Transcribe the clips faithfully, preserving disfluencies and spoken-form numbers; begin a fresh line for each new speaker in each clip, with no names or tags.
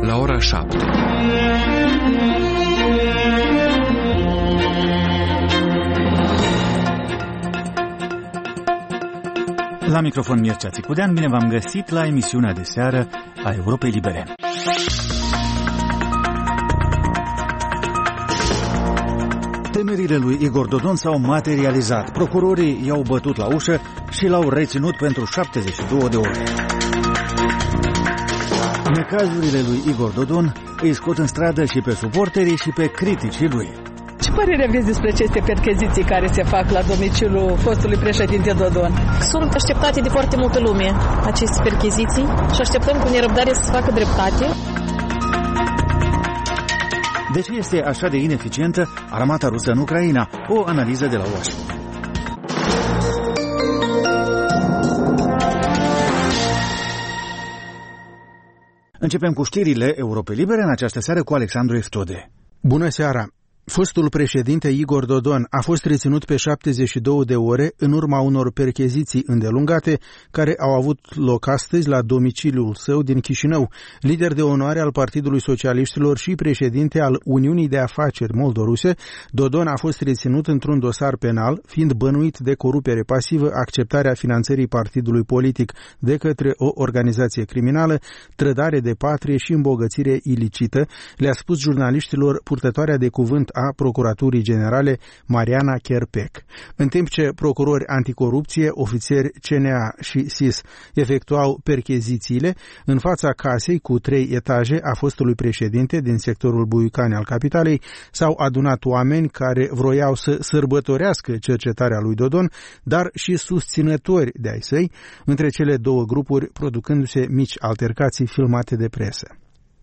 la ora șapte.
La microfon Mircea Țicudean, bine v-am găsit la emisiunea de seară a Europei Libere. Temerile lui Igor Dodon s-au materializat. Procurorii i-au bătut la ușă și l-au reținut pentru șaptezeci și două de ore. Necazurile lui Igor Dodon îi scot în stradă și pe suporterii și pe criticii lui.
Ce părere aveți despre aceste percheziții care se fac la domiciliul fostului președinte Dodon?
Sunt așteptate de foarte multă lume aceste percheziții și așteptăm cu nerăbdare să se facă dreptate.
De ce este așa de ineficientă armata rusă în Ucraina? O analiză de la Washington. Începem cu știrile Europei Libere în această seară cu Alexandru Eftode.
Bună seara! Fostul președinte Igor Dodon a fost reținut pe șaptezeci și două de ore în urma unor percheziții îndelungate care au avut loc astăzi la domiciliul său din Chișinău. Lider de onoare al Partidului Socialiștilor și președinte al Uniunii de Afaceri Moldoruse, Dodon a fost reținut într-un dosar penal, fiind bănuit de corupere pasivă, acceptarea finanțării partidului politic de către o organizație criminală, trădare de patrie și îmbogățire ilicită, le-a spus jurnaliștilor purtătoarea de cuvânt a Procuraturii Generale Mariana Kerpec. În timp ce procurori anticorupție, ofițeri C N A și S I S efectuau perchezițiile în fața casei cu trei etaje a fostului președinte din sectorul Buicani al capitalei, s-au adunat oameni care vroiau să sărbătorească cercetarea lui Dodon, dar și susținători de ai săi, între cele două grupuri producându-se mici altercații filmate de presă.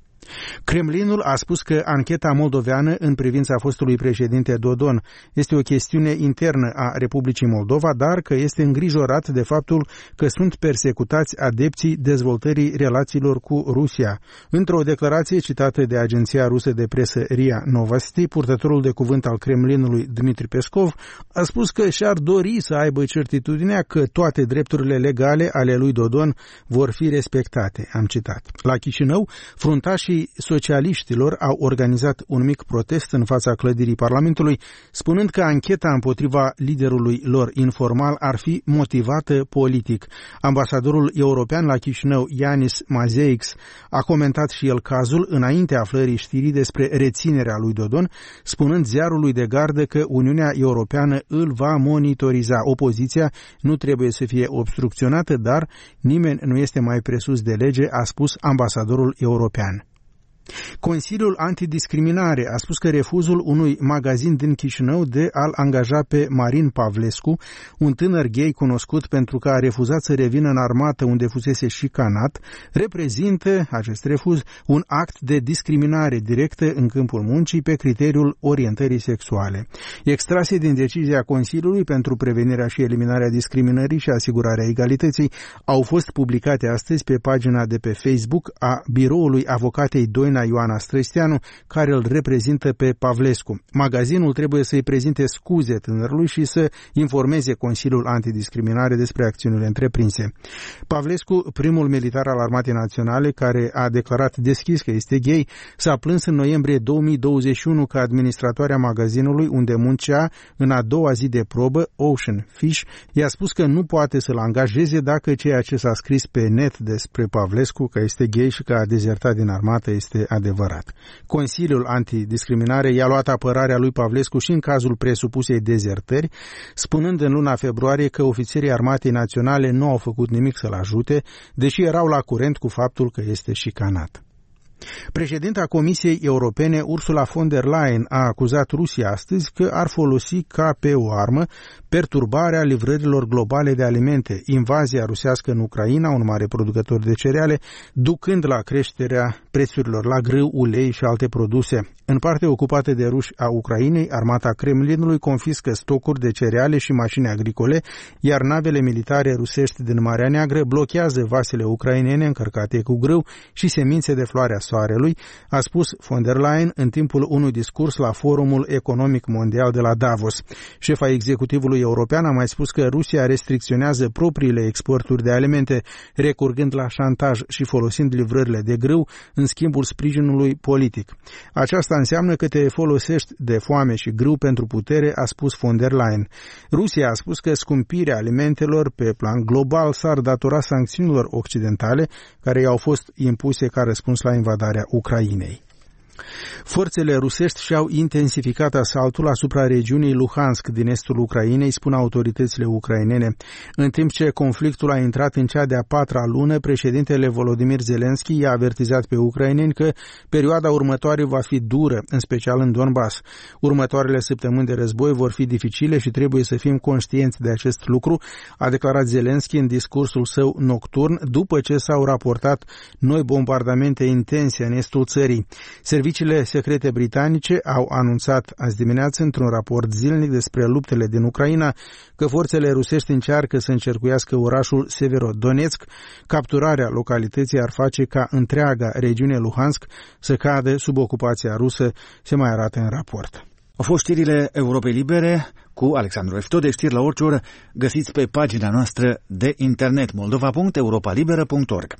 Kremlinul a spus că ancheta moldoveană în privința fostului președinte Dodon este o chestiune internă a Republicii Moldova, dar că este îngrijorat de faptul că sunt persecutați adepții dezvoltării relațiilor cu Rusia. Într-o declarație citată de agenția rusă de presă R I A Novosti, purtătorul de cuvânt al Kremlinului Dmitri Peskov a spus că și-ar dori să aibă certitudinea că toate drepturile legale ale lui Dodon vor fi respectate. Am citat. La Chișinău, fruntașii socialiștilor au organizat un mic protest în fața clădirii Parlamentului, spunând că ancheta împotriva liderului lor informal ar fi motivată politic. Ambasadorul european la Chișinău, Yanis Mazeix, a comentat și el cazul înainte aflării știrii despre reținerea lui Dodon, spunând ziarului de gardă că Uniunea Europeană îl va monitoriza. Opoziția nu trebuie să fie obstrucționată, dar nimeni nu este mai presus de lege, a spus ambasadorul european. Consiliul Antidiscriminare a spus că refuzul unui magazin din Chișinău de a-l angaja pe Marin Pavlescu, un tânăr gay cunoscut pentru că a refuzat să revină în armată unde fusese șicanat, reprezintă, acest refuz, un act de discriminare directă în câmpul muncii pe criteriul orientării sexuale. Extrase din decizia Consiliului pentru prevenirea și eliminarea discriminării și asigurarea egalității au fost publicate astăzi pe pagina de pe Facebook a biroului avocatei Doina Ioana Străstianu, care îl reprezintă pe Pavlescu. Magazinul trebuie să-i prezinte scuze tânărului și să informeze Consiliul Antidiscriminare despre acțiunile întreprinse. Pavlescu, primul militar al Armatei Naționale care a declarat deschis că este gay, s-a plâns în noiembrie două mii douăzeci și unu că administratoarea magazinului unde muncea în a doua zi de probă, Ocean Fish, i-a spus că nu poate să-l angajeze dacă ceea ce s-a scris pe net despre Pavlescu, că este gay și că a dezertat din armată, este adevărat. Consiliul Antidiscriminare i-a luat apărarea lui Pavlescu și în cazul presupusei dezertări, spunând în luna februarie că ofițerii Armatei Naționale nu au făcut nimic să-l ajute, deși erau la curent cu faptul că este șicanat. Președinta Comisiei Europene, Ursula von der Leyen, a acuzat Rusia astăzi că ar folosi ca pe o armă perturbarea livrărilor globale de alimente, invazia rusească în Ucraina, un mare producător de cereale, ducând la creșterea prețurilor la grâu, ulei și alte produse. În partea ocupată de ruși a Ucrainei, armata Kremlinului confiscă stocuri de cereale și mașini agricole, iar navele militare rusești din Marea Neagră blochează vasele ucrainene încărcate cu grâu și semințe de floarea Soarelui, a spus von der Leyen în timpul unui discurs la Forumul Economic Mondial de la Davos. Șefa executivului european a mai spus că Rusia restricționează propriile exporturi de alimente, recurgând la șantaj și folosind livrările de grâu în schimbul sprijinului politic. Aceasta înseamnă că te folosești de foame și grâu pentru putere, a spus von der Leyen. Rusia a spus că scumpirea alimentelor pe plan global s-ar datora sancțiunilor occidentale care i-au fost impuse ca răspuns la invadarea Ucrainei. Forțele rusești și-au intensificat asaltul asupra regiunii Luhansk din estul Ucrainei, spun autoritățile ucrainene. În timp ce conflictul a intrat în cea de-a patra lună, președintele Volodymyr Zelensky i-a avertizat pe ucraineni că perioada următoare va fi dură, în special în Donbass. Următoarele săptămâni de război vor fi dificile și trebuie să fim conștienți de acest lucru, a declarat Zelensky în discursul său nocturn, după ce s-au raportat noi bombardamente intense în estul țării. Serviciile secrete britanice au anunțat azi dimineață într-un raport zilnic despre luptele din Ucraina că forțele rusești încearcă să încercuiască orașul Severodonetsk. Capturarea localității ar face ca întreaga regiune Luhansk să cadă sub ocupația rusă, se mai arată în raport.
Au fost știrile Europei Libere cu Alexandru Eftode, știri la orice oră găsiți pe pagina noastră de internet moldova punct europa liberă punct org.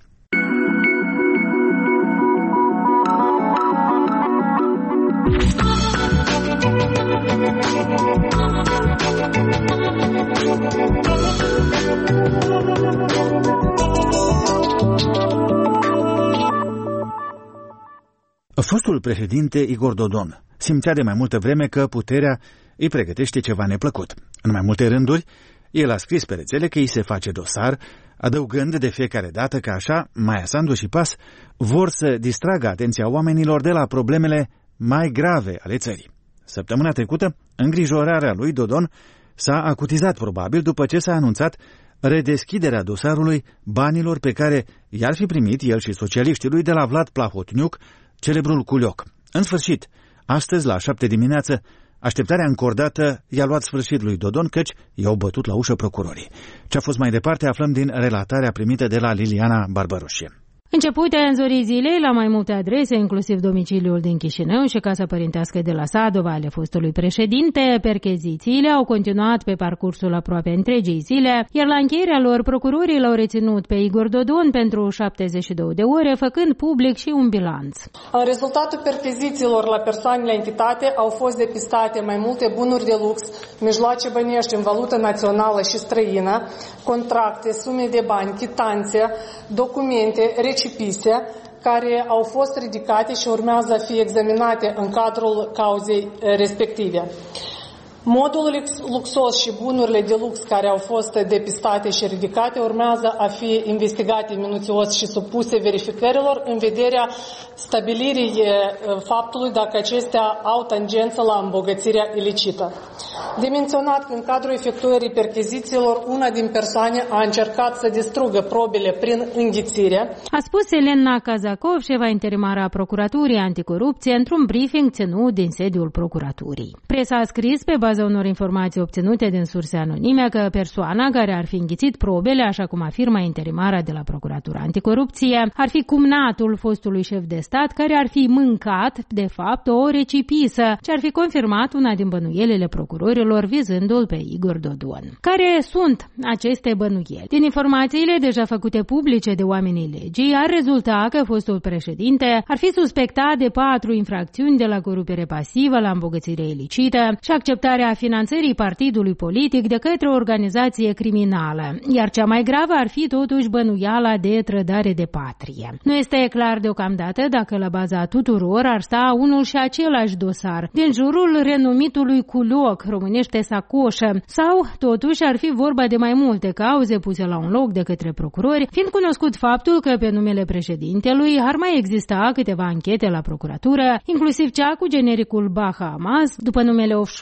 Fostul președinte Igor Dodon simțea de mai multă vreme că puterea îi pregătește ceva neplăcut. În mai multe rânduri, el a scris pe rețele că îi se face dosar, adăugând de fiecare dată că așa, Maia Sandu și P A S vor să distragă atenția oamenilor de la problemele mai grave ale țării. Săptămâna trecută, îngrijorarea lui Dodon s-a acutizat probabil după ce s-a anunțat redeschiderea dosarului banilor pe care i-ar fi primit el și socialiștii lui de la Vlad Plahotniuc, celebrul culioc. În sfârșit, astăzi la șapte dimineață, așteptarea încordată i-a luat sfârșit lui Dodon, căci i-au bătut la ușă procurorii. Ce a fost mai departe aflăm din relatarea primită de la Liliana Barbaroșie.
Începute în zorii zilei la mai multe adrese, inclusiv domiciliul din Chișinău și casa părintească de la Sadova ale fostului președinte, perchezițiile au continuat pe parcursul aproape întregii zile, iar la încheierea lor procurorii l-au reținut pe Igor Dodon pentru șaptezeci și două de ore, făcând public și un bilanț.
În rezultatul perchezițiilor la persoanele entitate au fost depistate mai multe bunuri de lux, mijloace bănești în valută națională și străină, contracte, sume de bani, chitanțe, documente, recipise, care au fost ridicate și urmează a fi examinate în cadrul cauzei respective. Modul luxos și bunurile de lux care au fost depistate și ridicate urmează a fi investigate minuțios și supuse verificărilor în vederea stabilirii faptului dacă acestea au tangență la îmbogățirea ilicită. De menționat că în cadrul efectuării perchezițiilor, una din persoane a încercat să distrugă probele prin înghițire.
A spus Elena Kazakov, șefa interimară a Procuraturii Anticorupție, într-un briefing ținut din sediul Procuraturii. Presa a scris pe baza unor informații obținute din surse anonime că persoana care ar fi înghițit probele, așa cum afirmă interimara de la Procuratura Anticorupție, ar fi cumnatul fostului șef de stat care ar fi mâncat, de fapt, o recipisă, ce ar fi confirmat una din bănuielile procurorilor vizându-l pe Igor Dodon. Care sunt aceste bănuieli? Din informațiile deja făcute publice de oamenii legii, ar rezulta că fostul președinte ar fi suspectat de patru infracțiuni de la corupere pasivă la îmbogățire ilicită și acceptarea finanțării partidului politic de către o organizație criminală, iar cea mai gravă ar fi totuși bănuiala de trădare de patrie. Nu este clar deocamdată dacă la baza tuturor ar sta unul și același dosar, din jurul renumitului culioc, românește sacoșă, sau totuși ar fi vorba de mai multe cauze puse la un loc de către procurori, fiind cunoscut faptul că pe numele președintelui ar mai exista câteva anchete la procuratură, inclusiv cea cu genericul Bahamas, după numele offshore-ului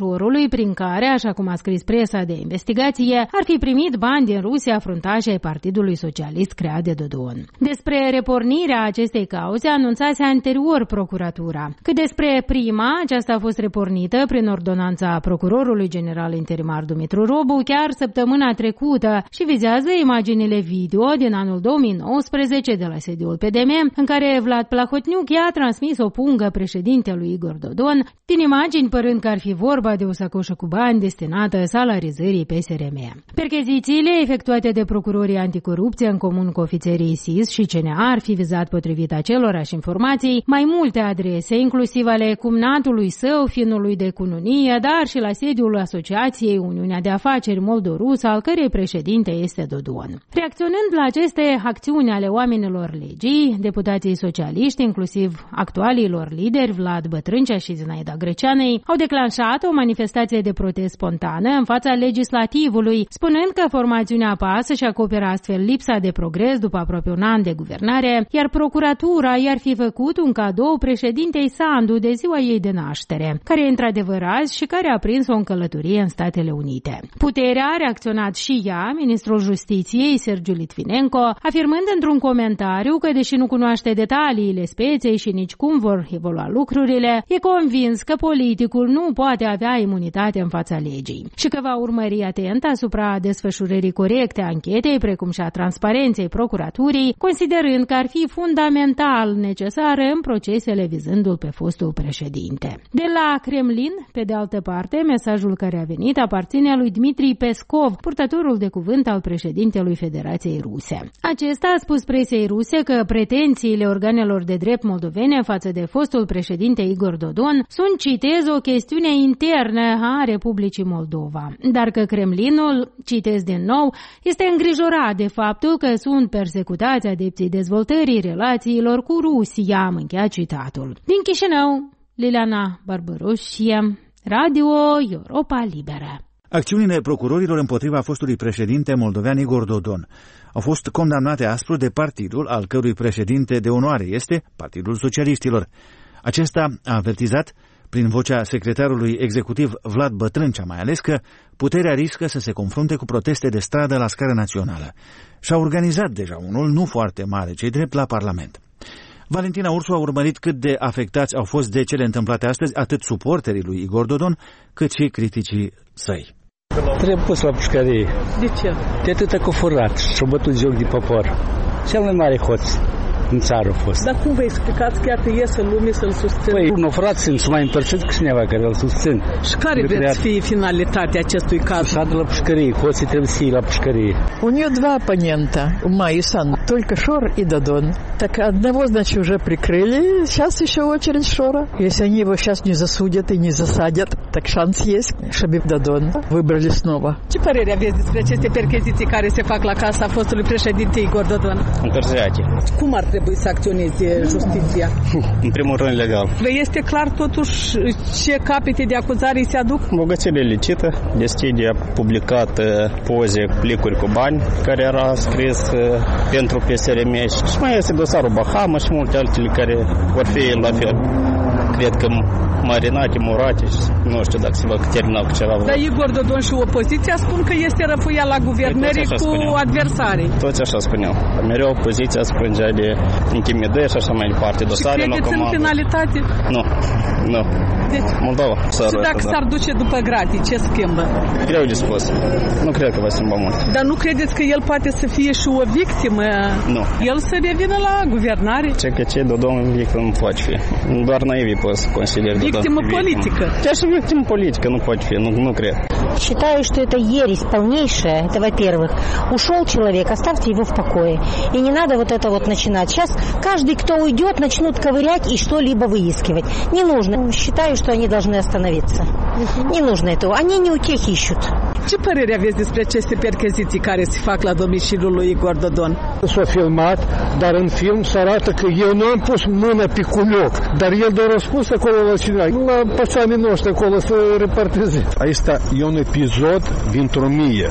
prin care, așa cum a scris presa de investigație, ar fi primit bani din Rusia fruntașii ai Partidului Socialist creat de Dodon. Despre repornirea acestei cauze anunțase anterior procuratura. Cât despre prima, aceasta a fost repornită prin ordonanța procurorului general interimar Dumitru Robu chiar săptămâna trecută și vizează imaginile video din anul două mii nouăsprezece de la sediul P D M, în care Vlad Plahotniuc i-a transmis o pungă președintelui Igor Dodon, din imagini părând că ar fi vorba de o sacoșă cu bani destinată salarizării P S R M. Perchezițiile efectuate de procurorii anticorupție în comun cu ofițerii S I S și C N A ar fi vizat, potrivit acelorași informații, mai multe adrese, inclusiv ale cumnatului său, finului de cununie, dar și la sediul Asociației Uniunea de Afaceri Moldorus, al cărei președinte este Dodon. Reacționând la aceste acțiuni ale oamenilor legii, deputații socialiști, inclusiv actualilor lideri Vlad Bătrâncea și Zinaida Greceanei, au declanșat o manifestație de protest spontană în fața legislativului, spunând că formațiunea P A S își acoperă astfel lipsa de progres după aproape un an de guvernare, iar procuratura i-ar fi făcut un cadou președintei Sandu de ziua ei de naștere, care e într-adevăr azi și care a prins o încălătorie în Statele Unite. Puterea a reacționat și ea, ministrul Justiției Sergiu Litvinenko, afirmând într-un comentariu că, deși nu cunoaște detaliile speței și nici cum vor evolua lucrurile, e convins că politicul nu poate avea imunitate în fața legii și că va urmări atent asupra desfășurării corecte a anchetei, precum și a transparenței procuraturii, considerând că ar fi fundamental necesară în procesele vizându-l pe fostul președinte. De la Kremlin, pe de altă parte, mesajul care a venit aparține lui Dmitri Peskov, purtătorul de cuvânt al președintelui Federației Ruse. Acesta a spus presei ruse că pretențiile organelor de drept moldovene față de fostul președinte Igor Dodon sunt, citez, o chestiune internă a Republicii Moldova, dar că Kremlinul, citez din nou, este îngrijorat de faptul că sunt persecutați adepții dezvoltării relațiilor cu Rusia, am încheiat citatul. Din Chișinău, Liliana Barbaroșie, Radio Europa Liberă.
Acțiunile procurorilor împotriva fostului președinte moldovean Igor Dodon au fost condamnate aspru de partidul al cărui președinte de onoare este Partidul Socialiștilor. Acesta a avertizat, prin vocea secretarului executiv Vlad Bătrâncea mai ales, că puterea riscă să se confrunte cu proteste de stradă la scară națională. Și-a organizat deja unul, nu foarte mare, cei drept, la Parlament. Valentina Ursu a urmărit cât de afectați au fost de cele întâmplate astăzi atât suporterii lui Igor Dodon, cât și criticii săi.
Trebuie pus la pușcărie.
De ce?
De atâta cu furat și-a bătut joc de popor. Cel mai mare hoț în țară a fost.
Dar cum vă explicați că iată ies în lume să-l susțin?
Păi, un ofrat sunt mai împărțit cu cineva care îl susțin.
Și care veți fi finalitatea acestui caz?
Să de la pușcărie, hoții trebuie să iei la pușcărie.
У нее два оппонента, Ума и Сан, только Шор и Додон. Так одного, значит, уже прикрыли, сейчас еще очередь Шора. Если они его сейчас не засудят и не засадят, так шанс есть, чтобы Додон выбрали снова.
Ce părere aveți despre aceste percheziții care se fac la casa fostului președinte Igor Dodon?
Întârziate.
Cum ar trebui să acționeze justiția?
În primul rând legal.
Vă este clar totuși ce capete de acuzare se aduc?
Bogățile licită. Destidie a publicat poze, plicuri cu bani care era scris pentru P S R M și mai este dosarul Bahama și multe altele care vor fi la fel. Cred că marinate, murate și nu știu dacă se va termina cu ceva.
Dar Igor Dodon și opoziția spun că este răfuia la guvernării cu
spuneau.
adversarii.
Toți așa spuneau. Mereu opoziția spângea de intimidări și așa mai departe. Dosare
și credeți în finalitate?
Nu, nu.
Deci,
Moldova.
Și dacă s-ar duce după gratii, ce schimbă?
Greu de spus. Nu cred că va schimba mult.
Dar nu credeți că el poate să fie și o victimă?
Nu.
El să revină la guvernare?
Ce că ce Dodon victimă nu poate fi. Doar naivii pot să consideri Dodon.
Victimă politică.
Chiar și victimă politică nu poate fi, nu, nu cred.
Считаю, что это ересь полнейшая, это во-первых. Ушел человек, оставьте его в покое. И не надо вот это вот начинать. Сейчас каждый, кто уйдет, начнут ковырять и что-либо выискивать. Не нужно. Считаю, что они должны остановиться. Не нужно этого. Они не утехи ищут.
Ce părere aveți despre aceste percheziții care se fac la domiciliul lui Igor Dodon?
S-a filmat, dar în film se arată că eu nu am pus mâna pe culioc, dar el doar a spus acolo la cineva, la pățanii noștri acolo să reparteze. Asta e un episod dintr-o mie.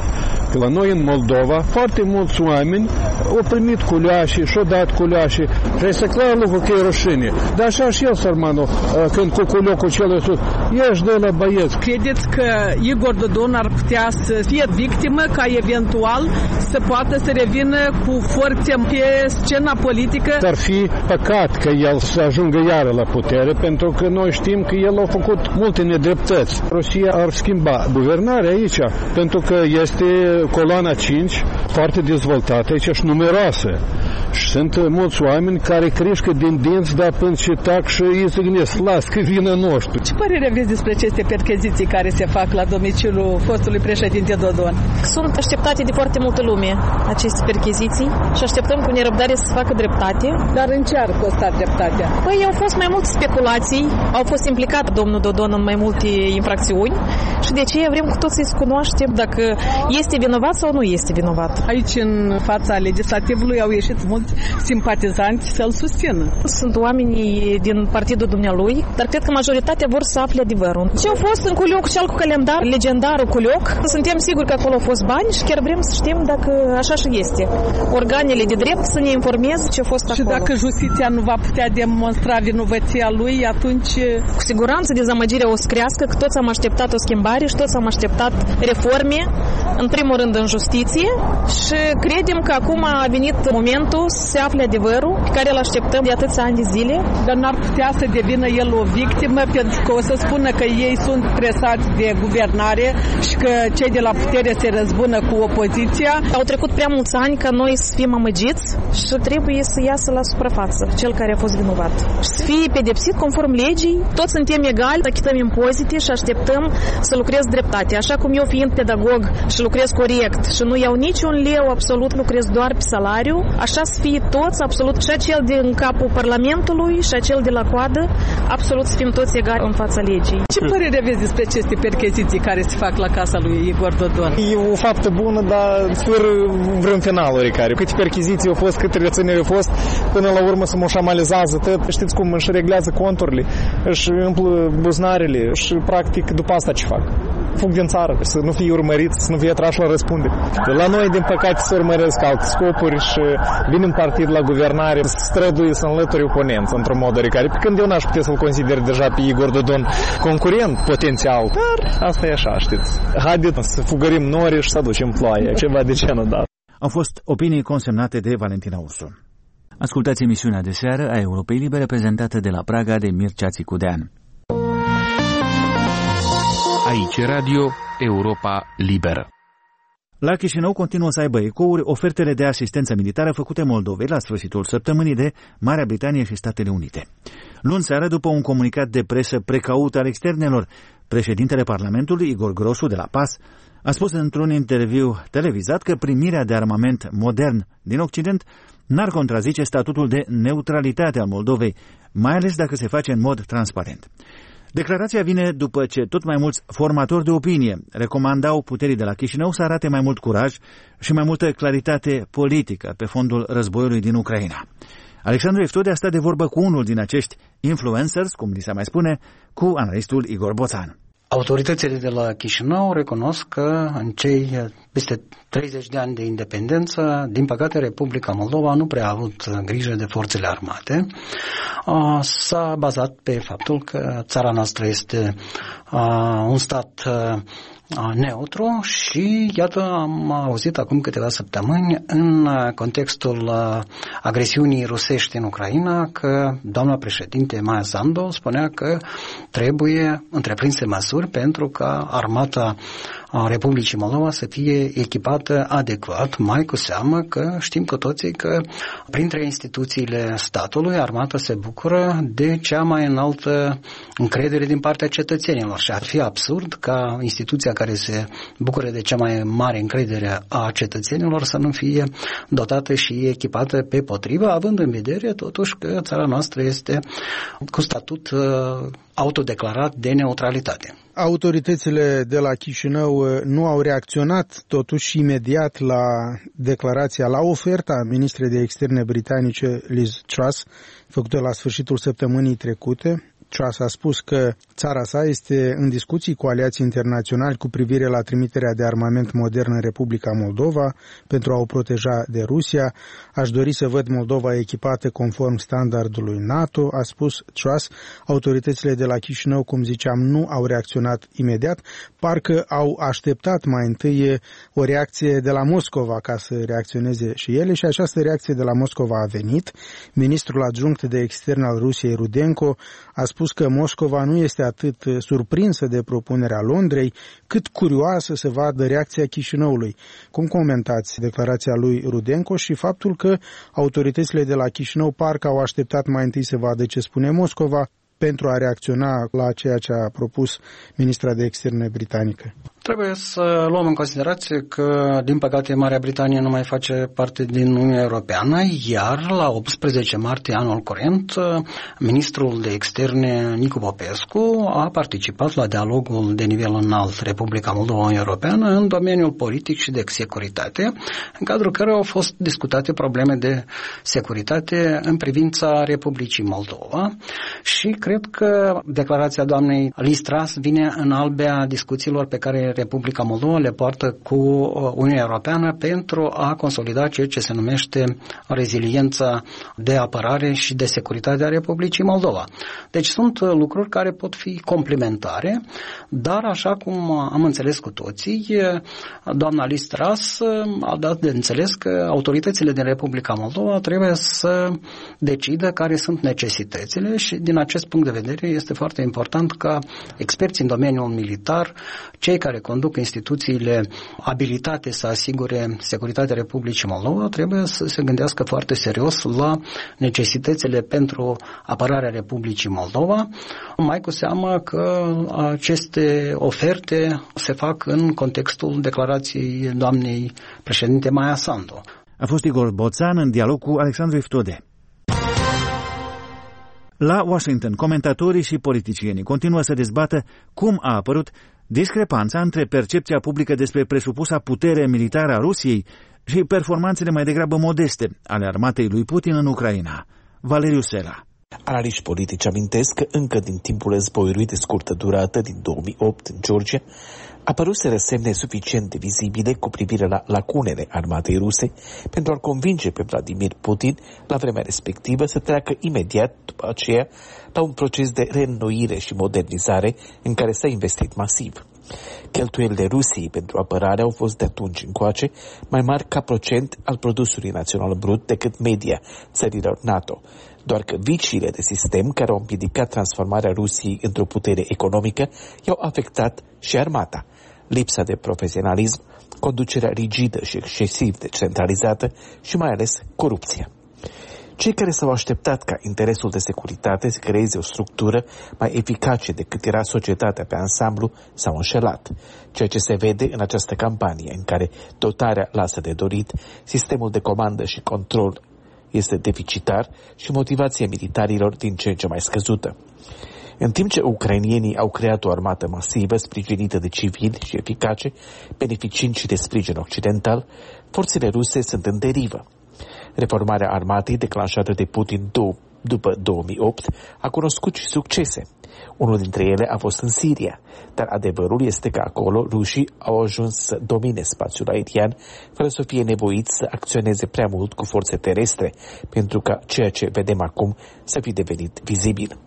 Că la noi în Moldova foarte mulți oameni au primit culeașe și-au dat culeașe. Și este clar lucru că e rușine. Dar așa și el, sărmanul, când cu culiocul cel sus, ești de la băieți.
Credeți că Igor Dodon ar putea să fie victimă ca eventual să poată să revină cu forțe pe scena politică?
Ar fi păcat că el să ajungă iară la putere, pentru că noi știm că el a făcut multe nedreptăți. Rusia ar schimba guvernarea aici, pentru că este coloana cinci, foarte dezvoltată aici și numeroasă. Și sunt mulți oameni care creșcă din dinți, dar până și tac și îi se gândesc, las că vină noștri.
Ce părere aveți despre aceste percheziții care se fac la domiciliul fostului președinte Dodon?
Sunt așteptate de foarte multă lume aceste percheziții și așteptăm cu nerăbdare să facă dreptate.
Dar în ce ar costa dreptatea?
Păi au fost mai multe speculații, au fost implicat domnul Dodon în mai multe infracțiuni și de aceea vrem cu toții să cunoaștem dacă este vinovat sau nu este vinovat.
Aici, în fața legislativului, au ieșit mulți simpatizanți să-l susțină.
Sunt oamenii din partidul dumnealui, dar cred că majoritatea vor să afle adevărul. Ce au fost în Culioc, cel cu calendar, legendarul Culioc, suntem siguri că acolo au fost bani și chiar vrem să știm dacă așa și este. Organele de drept să ne informeze ce a fost
și
acolo.
Și dacă justiția nu va putea demonstra vinovăția lui, atunci...
Cu siguranță dezamăgirea o să crească, că toți am așteptat o schimbare și toți am așteptat reforme, în primul rând în justiție, și credem că acum a venit momentul să se afle adevărul pe care îl așteptăm de atâția ani de zile.
Dar n-ar putea să devină el o victimă, pentru că o să spună că ei sunt presați de guvernare și că cei de la putere se răzbună cu opoziția.
Au trecut prea mulți ani ca noi să fim amăgiți și trebuie să iasă la suprafață cel care a fost vinovat. Și să fie pedepsit conform legii, toți suntem egali, achităm impozite și așteptăm să lucrez dreptate. Așa cum eu, fiind pedagog și lucrez corect și nu iau niciun leu, absolut lucrez doar pe salariu, așa să fie toți, absolut, și acel din capul Parlamentului și acel de la coadă, absolut să fim toți egali în fața legii.
Ce părere aveți despre aceste percheziții care se fac la casa lui Igor Dodon?
E o faptă bună, dar fără vreun final oricare. Câte percheziții au fost, câte rețineri au fost, până la urmă se moșamalizează tot. Știți cum își reglează conturile, își împlă buzunarele și practic după asta ce fac? Fug din țară, să nu fie urmăriți, să nu fie trași la răspundere. La noi, din păcate, se urmăresc alte scopuri și vin în partid la guvernare, să străduie să înlături oponenți într-un mod oricare. Pe când eu n-aș putea să-l consider deja pe Igor Dodon concurent potențial. Dar asta e așa, știți. Haideți să fugărim nori și să aducem ploaie, ceva de genul, da.
Au fost opinii consemnate de Valentina Ursu. Ascultați emisiunea de seară a Europei Libere, prezentată de la Praga de Mircea Țicudean.
Aici Radio Europa Liberă.
La Chișinău continuă să aibă ecouri ofertele de asistență militară făcute Moldovei la sfârșitul săptămânii de Marea Britanie și Statele Unite. Luni seară, după un comunicat de presă precaut al externelor, președintele Parlamentului, Igor Grosu, de la P A S, a spus într-un interviu televizat că primirea de armament modern din Occident n-ar contrazice statutul de neutralitate al Moldovei, mai ales dacă se face în mod transparent. Declarația vine după ce tot mai mulți formatori de opinie recomandau puterii de la Chișinău să arate mai mult curaj și mai multă claritate politică pe fondul războiului din Ucraina. Alexandru Eftode a stat de vorbă cu unul din acești influencers, cum li se mai spune, cu analistul Igor Boțan.
Autoritățile de la Chișinău recunosc că în cei peste treizeci de ani de independență, din păcate, Republica Moldova nu prea a avut grijă de forțele armate. S-a bazat pe faptul că țara noastră este un stat neutru și iată am auzit acum câteva săptămâni în contextul agresiunii rusești în Ucraina că doamna președinte Maia Sandu spunea că trebuie întreprinse măsuri pentru ca armata Republicii Moldova să fie echipată adecvat, mai cu seamă că știm cu toții că printre instituțiile statului armata se bucură de cea mai înaltă încredere din partea cetățenilor și ar fi absurd ca instituția care se bucură de cea mai mare încredere a cetățenilor să nu fie dotată și echipată pe potrivă, având în vedere totuși că țara noastră este cu statut autodeclarat de neutralitate.
Autoritățile de la Chișinău nu au reacționat totuși imediat la declarația, la oferta ministrei de externe britanice Liz Truss, făcută la sfârșitul săptămânii trecute, Truss a spus că țara sa este în discuții cu aliații internaționali cu privire la trimiterea de armament modern în Republica Moldova pentru a o proteja de Rusia. Aș dori să văd Moldova echipată conform standardului NATO, a spus Truss. Autoritățile de la Chișinău, cum ziceam, nu au reacționat imediat, parcă au așteptat mai întâi o reacție de la Moscova ca să reacționeze și ele și această reacție de la Moscova a venit. Ministrul adjunct de extern al Rusiei, Rudenko, a spus că Moscova nu este atât surprinsă de propunerea Londrei, cât curioasă să vadă reacția Chișinăului. Cum comentați declarația lui Rudenko și faptul că autoritățile de la Chișinău parcă au așteptat mai întâi să vadă ce spune Moscova pentru a reacționa la ceea ce a propus ministra de externe britanică?
Trebuie să luăm în considerație că, din păcate, Marea Britanie nu mai face parte din Uniunea Europeană, iar la optsprezece martie anul curent, ministrul de externe Nicu Popescu a participat la dialogul de nivel înalt Republica Moldova-Uniunea Europeană în domeniul politic și de securitate, în cadrul căruia au fost discutate probleme de securitate în privința Republicii Moldova și cred că declarația doamnei Liz Truss vine în albea discuțiilor pe care Republica Moldova le poartă cu Uniunea Europeană pentru a consolida ceea ce se numește reziliența de apărare și de securitate a Republicii Moldova. Deci sunt lucruri care pot fi complementare, dar așa cum am înțeles cu toții, doamna Liz Truss a dat de înțeles că autoritățile din Republica Moldova trebuie să decidă care sunt necesitățile și din acest punct de vedere este foarte important ca experții în domeniul militar, cei care conduc instituțiile abilitate să asigure securitatea Republicii Moldova, trebuie să se gândească foarte serios la necesitățile pentru apărarea Republicii Moldova, mai cu seamă că aceste oferte se fac în contextul declarației doamnei președinte Maia Sandu.
A fost Igor Boțan în dialog cu Alexandru Iftode. La Washington, comentatorii și politicienii continuă să dezbată cum a apărut discrepanța între percepția publică despre presupusa putere militară a Rusiei și performanțele mai degrabă modeste ale armatei lui Putin în Ucraina. Valeriu Sela.
Analiști politici amintesc că încă din timpul războiului de scurtă durată din două mii opt în Georgia apăruseră semne suficient de vizibile cu privire la lacunele armatei ruse pentru a-l convinge pe Vladimir Putin la vremea respectivă să treacă imediat după aceea la un proces de reînnoire și modernizare în care s-a investit masiv. Cheltuielile Rusiei pentru apărare au fost de atunci încoace mai mari ca procent al produsului național brut decât media țărilor NATO, doar că viciile de sistem care au împiedicat transformarea Rusiei într-o putere economică i-au afectat și armata. Lipsa de profesionalism, conducerea rigidă și excesiv de centralizată și mai ales corupția. Cei care s-au așteptat ca interesul de securitate să creeze o structură mai eficace decât era societatea pe ansamblu s-au înșelat, ceea ce se vede în această campanie în care dotarea lasă de dorit, sistemul de comandă și control este deficitar și motivația militarilor din ce în ce mai scăzută. În timp ce ucrainienii au creat o armată masivă, sprijinită de civili și eficace, beneficiind și de sprijin occidental, forțele ruse sunt în derivă. Reformarea armatei declanșată de Putin după două mii opt a cunoscut și succese. Unul dintre ele a fost în Siria, dar adevărul este că acolo rușii au ajuns să domine spațiul aerian fără să fie nevoiți să acționeze prea mult cu forțe terestre, pentru ca ceea ce vedem acum să fi devenit vizibil.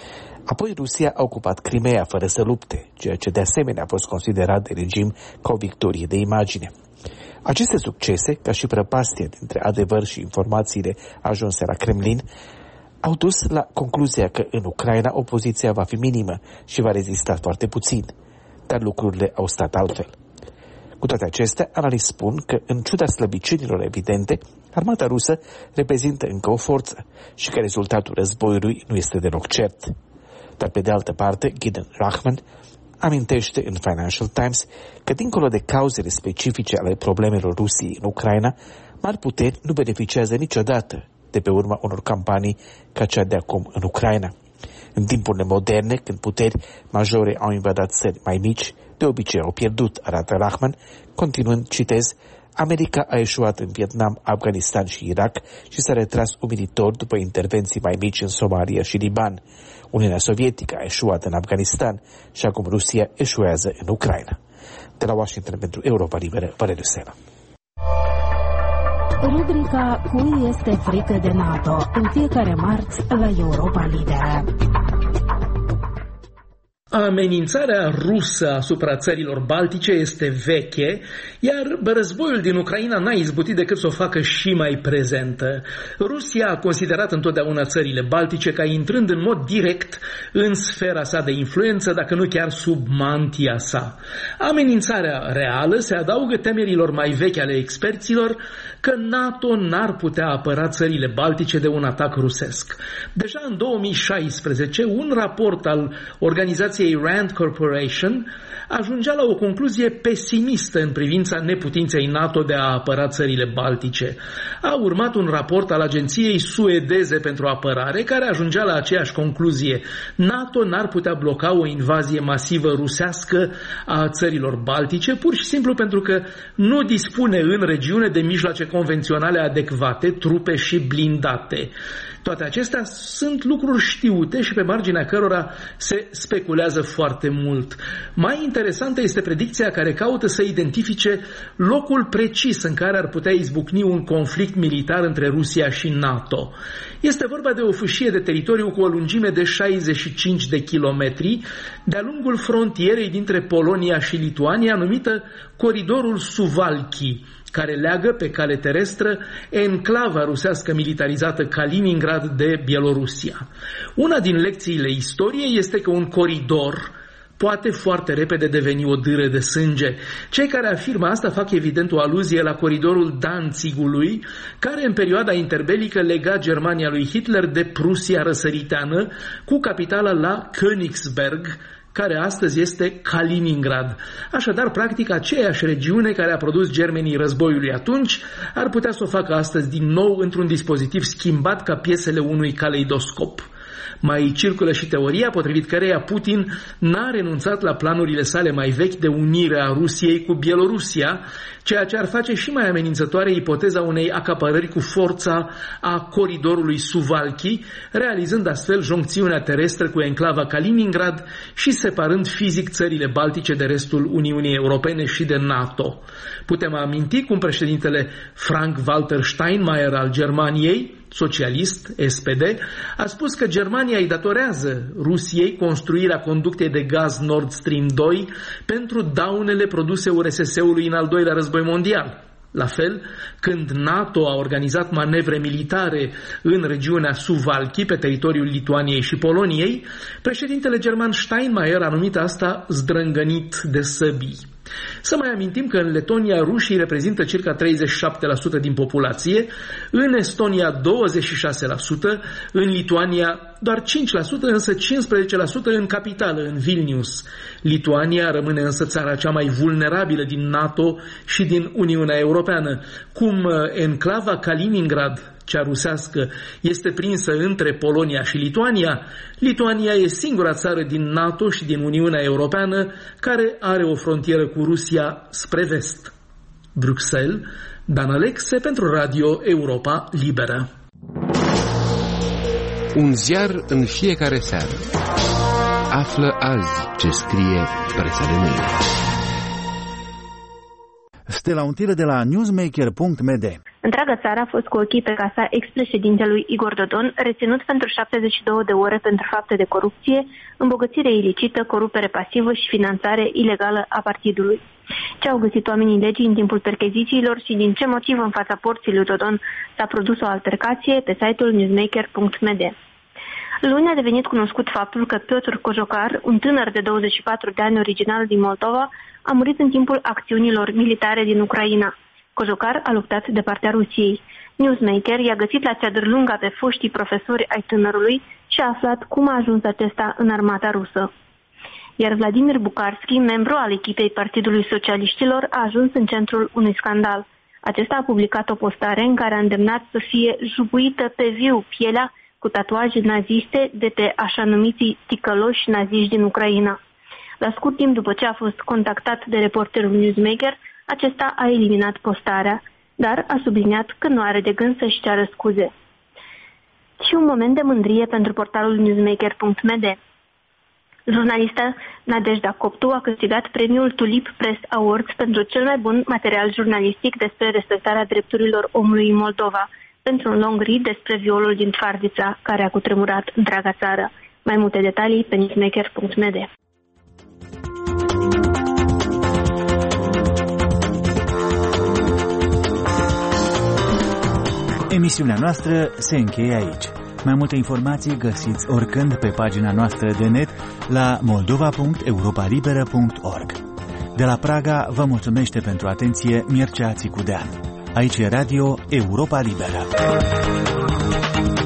Apoi Rusia a ocupat Crimea fără să lupte, ceea ce de asemenea a fost considerat de regim ca o victorie de imagine. Aceste succese, ca și prăpastia dintre adevăr și informațiile ajunse la Kremlin, au dus la concluzia că în Ucraina opoziția va fi minimă și va rezista foarte puțin, dar lucrurile au stat altfel. Cu toate acestea, analiști spun că, în ciuda slăbiciunilor evidente, armata rusă reprezintă încă o forță și că rezultatul războiului nu este deloc cert. Dar, pe de altă parte, Gideon Rachman amintește în Financial Times că, dincolo de cauzele specifice ale problemelor Rusiei în Ucraina, mari puteri nu beneficiază niciodată de pe urma unor campanii ca cea de acum în Ucraina. În timpurile moderne, când puteri majore au invadat țări mai mici, de obicei au pierdut, arată Rachman, continuând, citez, America a eșuat în Vietnam, Afganistan și Irak și s-a retras umilitor după intervenții mai mici în Somalia și Liban. Uniunea Sovietică a eșuat în Afganistan și acum Rusia eșuează în Ucraina. De la Washington pentru Europa Liberă, Valeriu Sena.
Rubrica Cui este frică de NATO? În fiecare marți la Europa Liberă.
Amenințarea rusă asupra țărilor baltice este veche, iar războiul din Ucraina n-a izbutit decât să o facă și mai prezentă. Rusia a considerat întotdeauna țările baltice ca intrând în mod direct în sfera sa de influență, dacă nu chiar sub mantia sa. Amenințarea reală se adaugă temerilor mai vechi ale experților că NATO n-ar putea apăra țările baltice de un atac rusesc. Deja în două mii șaisprezece, un raport al organizației Rand Corporation ajungea la o concluzie pesimistă în privința neputinței NATO de a apăra țările baltice. A urmat un raport al agenției suedeze pentru apărare care ajungea la aceeași concluzie. NATO n-ar putea bloca o invazie masivă rusească a țărilor baltice, pur și simplu pentru că nu dispune în regiune de mijloace convenționale adecvate, trupe și blindate. Toate acestea sunt lucruri știute și pe marginea cărora se speculează foarte mult. Mai interesantă este predicția care caută să identifice locul precis în care ar putea izbucni un conflict militar între Rusia și NATO. Este vorba de o fâșie de teritoriu cu o lungime de șaizeci și cinci de kilometri de-a lungul frontierei dintre Polonia și Lituania, numită Coridorul Suwałki, care leagă pe cale terestră enclava rusească militarizată Kaliningrad de Bielorusia. Una din lecțiile istoriei este că un coridor poate foarte repede deveni o dâră de sânge. Cei care afirmă asta fac evident o aluzie la coridorul Danzigului, care în perioada interbelică lega Germania lui Hitler de Prusia răsăriteană, cu capitala la Königsberg, care astăzi este Kaliningrad. Așadar, practic, aceeași regiune care a produs germenii războiului atunci ar putea să o facă astăzi din nou într-un dispozitiv schimbat ca piesele unui caleidoscop. Mai circulă și teoria potrivit căreia Putin n-a renunțat la planurile sale mai vechi de unire a Rusiei cu Bielorusia, ceea ce ar face și mai amenințătoare ipoteza unei acapărări cu forța a coridorului Suwałki, realizând astfel joncțiunea terestră cu enclava Kaliningrad și separând fizic țările baltice de restul Uniunii Europene și de NATO. Putem aminti cum președintele Frank-Walter Steinmeier al Germaniei, socialist, S P D, a spus că Germania îi datorează Rusiei construirea conductei de gaz Nord Stream doi pentru daunele produse U R S S-ului în al doilea război mondial. La fel, când NATO a organizat manevre militare în regiunea Suwałki, pe teritoriul Lituaniei și Poloniei, președintele german Steinmeier a numit asta zdrângănit de săbii. Să mai amintim că în Letonia rușii reprezintă circa treizeci și șapte la sută din populație, în Estonia douăzeci și șase la sută, în Lituania doar cinci la sută, însă cincisprezece la sută în capitală, în Vilnius. Lituania rămâne însă țara cea mai vulnerabilă din NATO și din Uniunea Europeană. Cum enclava Kaliningrad, cea rusească, este prinsă între Polonia și Lituania, Lituania e singura țară din NATO și din Uniunea Europeană care are o frontieră cu Rusia spre vest. Bruxelles, Dan Alexe pentru Radio Europa Liberă.
Un ziar în fiecare seară. Află azi ce scrie presa de mâine.
Stella Untiră de la newsmaker punct m d.
Întreaga țară a fost cu ochii pe casa ex-președintelui Igor Dodon, reținut pentru șaptezeci și două de ore pentru fapte de corupție, îmbogățire ilicită, corupere pasivă și finanțare ilegală a partidului. Ce au găsit oamenii legii în timpul perchezițiilor și din ce motiv în fața porții lui Dodon s-a produs o altercație, pe site-ul newsmaker punct m d. Luni a devenit cunoscut faptul că Piotr Cojocar, un tânăr de douăzeci și patru de ani original din Moldova, a murit în timpul acțiunilor militare din Ucraina. Cojocar a luptat de partea Rusiei. Newsmaker i-a găsit la ceadăr lunga pe foștii profesori ai tânărului și a aflat cum a ajuns acesta în armata rusă. Iar Vladimir Bukarski, membru al echipei Partidului Socialiștilor, a ajuns în centrul unui scandal. Acesta a publicat o postare în care a îndemnat să fie jupuită pe viu pielea cu tatuaje naziste de pe așa numiții ticăloși naziști din Ucraina. La scurt timp după ce a fost contactat de reporterul Newsmaker, Acesta a eliminat postarea, dar a subliniat că nu are de gând să-și ceară scuze. Și un moment de mândrie pentru portalul newsmaker punct m d. Jurnalista Nadejda Coptu a câștigat premiul Tulip Press Awards pentru cel mai bun material jurnalistic despre respectarea drepturilor omului în Moldova, pentru un long read despre violul din Tvardița, care a cutremurat întreaga țară. Mai multe detalii pe newsmaker punct m d.
Emisiunea noastră se încheie aici. Mai multe informații găsiți oricând pe pagina noastră de net la moldova punct europa liberă punct org. De la Praga vă mulțumește pentru atenție Mircea Țicudean. Aici e Radio Europa Liberă.